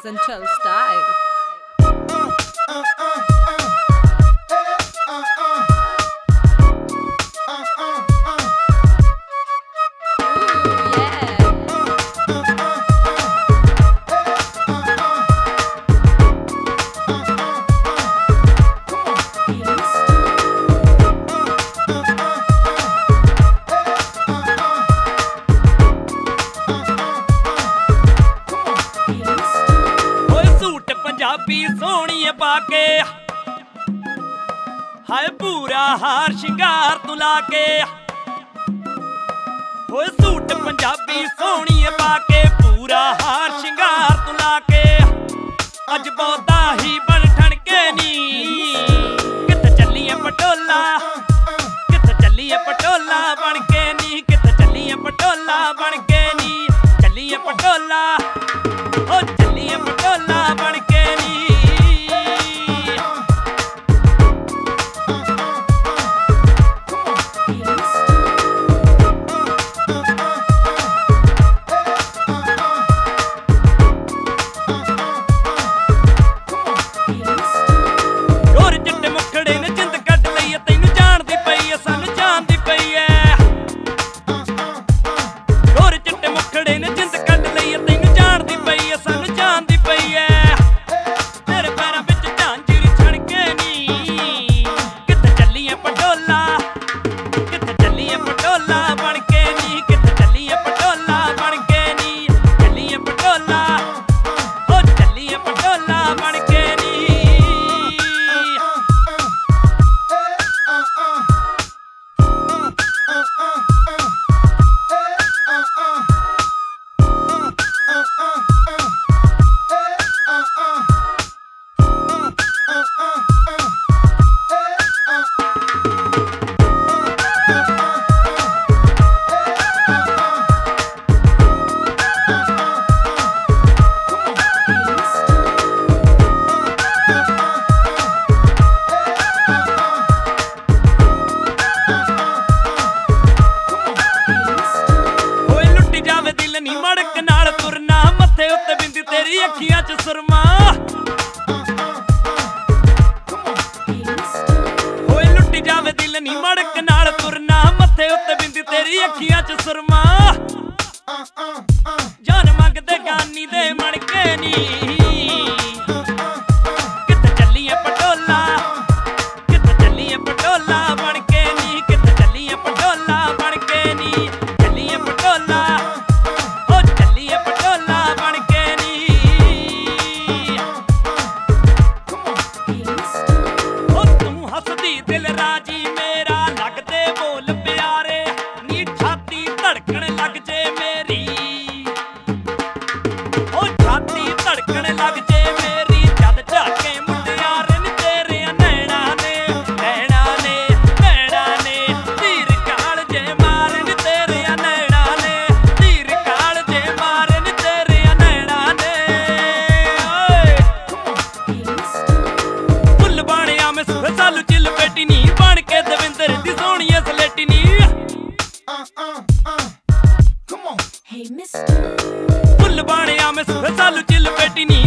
Essential style. Punjabi ਸੋਹਣੀਏ ਪਾ ਕੇ ਹਾਏ ਪੂਰਾ ਹਾਰ ਸ਼ਿੰਗਾਰ ਤੂੰ ਲਾ ਕੇ ਹੋਏ ਸੂਟ ਪੰਜਾਬੀ ਸੋਹਣੀਏ ਪਾ ਕੇ ਪੂਰਾ ਹਾਰ ਸ਼ਿੰਗਾਰ ਤੂੰ ਲਾ ਕੇ ਅੱਜ ਬਹੁਤਾ ਹੀ ਬਣ ਠਣਕੇ ਨੀ ਕਿੱਥੇ ਚੱਲੀਏ ਪਟੋਲਾ ਕਿੱਥੇ ਚੱਲੀਏ ਪਟੋਲਾ ਬਣ ਕੇ ਨੀ ਕਿੱਥੇ ਚੱਲੀਏ ਪਟੋਲਾ ਬਣ ਕੇ ਨੀ ਚੱਲੀਏ ਪਟੋਲਾ ਓ ਚੱਲੀਏ ਪਟੋਲਾ ਬਣ ਕੇ ਨੀ ਮੜਕ ਨਾਲ ਤੁਰਨਾ ਮੱਥੇ ਉੱਤੇ ਬਿੰਦੀ ਤੇਰੀ ਅੱਖੀਆਂ 'ਚ ਸੁਰਮਾ ਹੋਏ ਲੁੱਟੀ ਜਾਵੇ ਦਿਲ ਨੀ ਮੜਕ ਨਾਲ ਤੁਰਨਾ ਮੱਥੇ ਉੱਤੇ ਬਿੰਦੀ ਤੇਰੀ ਅੱਖੀਆਂ 'ਚ ਸੁਰਮਾ ਜਾਨ ਮੰਗਦੇ ਗਾਨੀ ਦੇ ਮਣਕੇ ਨੀ ਕਿੱਥੇ ਚੱਲੀਏ ਪਟੋਲਾ ਕਿੱਥੇ ਚੱਲੀਏ ਪਟੋਲਾ ਬਣ ਕੇ ਨੀ ਕਿੱਥੇ ਚੱਲੀਏ ਪਟੋਲਾ ਬਣ ਕੇ ਨੀ ਚੱਲੀਏ ਪਟੋਲਾ ਦਿਲ ਰਾਜੀ ਮੇਰਾ ਲੱਗਦੇ ਬੋਲ ਪਿਆਰੇ ਨੀ ਛਾਤੀ ਧੜਕਣ ਲੱਗ ਜੇ ਮੇਰੀ ਓ ਛਾਤੀ ਧੜਕਣ ਲੱਗ ਜੇ ਮੇਰੀ ਜਦ ਝਾਕੇ ਮੁੰਡਿਆਰੇ ਨੀ ਤੇਰੇ ਨੈਣਾ ਨੇ ਨੈਣਾ ਨੇ ਨੈਣਾ ਨੇ ਧੀਰ ਕਾਲ ਜੇ ਮਾਰੇ ਨੀ ਤੇਰੇ ਨੈਣਾ ਨੇ ਧੀਰ ਕਾਲ ਜੇ ਮਾਰੇ ਨੀ ਤੇਰੇ ਨੈਣਾ ਨੇ ਓਏ ਫੁੱਲ ਬਾਣਿਆ ਮੈਂ ਸੁਖ ਸਾਲੂ ਚਿਲ ਬੇਟੀ ਨੀ ਬਣ ਕੇ ਦਵਿੰਦਰ ਦੀ ਸੋਹਣੀ ਸਲੇਟੀ ਨੀ ਫੁੱਲ ਬਾਣਿਆ ਮੈਂ ਸੁਖ ਸਾਲੂ ਚਿਲ ਬੇਟੀ ਨੀ